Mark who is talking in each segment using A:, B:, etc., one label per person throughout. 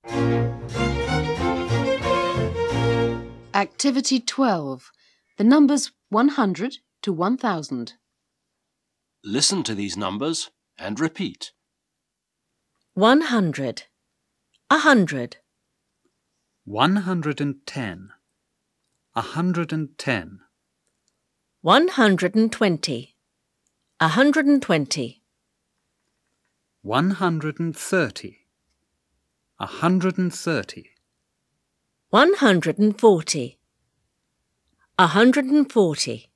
A: Activity 12. The numbers 100 to 1000.
B: Listen to these numbers and repeat.
C: 100, 100,
D: 110, 110,
C: 120, 120,
D: 130, 130,
C: 140, 140,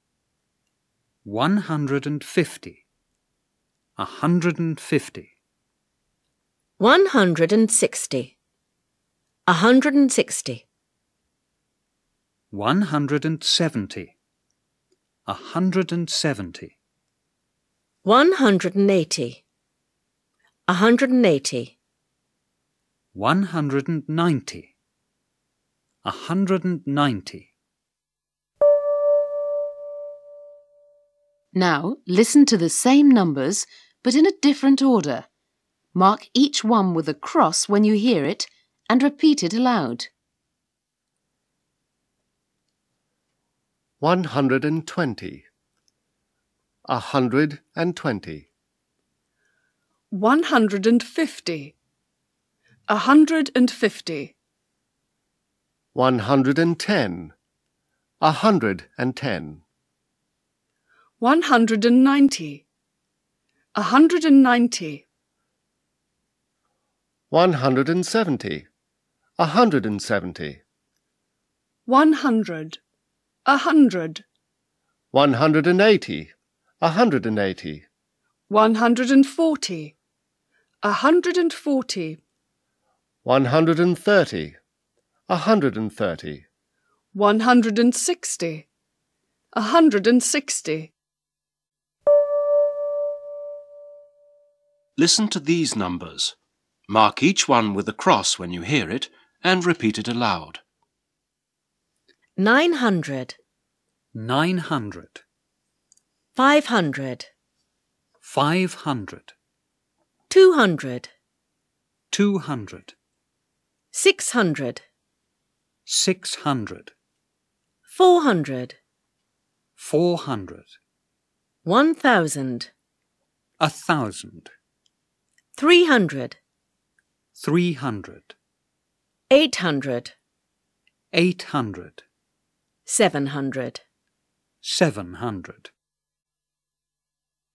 D: 150, 150,
C: 160, 160,
D: 170, 170,
C: 180, 180,
D: 190, 190.
A: Now listen to the same numbers but in a different order. Mark each one with a cross when you hear it and repeat it aloud.
E: 120, 120,
F: 150, 150,
E: 110, 110,
F: 190, 190,
E: 170, 170,
F: 100, 100,
E: 180, 180,
F: 140, 140,
E: 130, 130,
F: 160, 160.
B: Listen to these numbers. Mark each one with a cross when you hear it and repeat it aloud.
C: 900,
D: 900,
C: 500,
D: 500,
C: 200,
D: 200,
C: 600,
D: 600,
C: 400,
D: 400,
C: 1,000,
D: 1,000,
C: 300,
D: 300,
C: 800,
D: 800,
C: 700.
D: 700.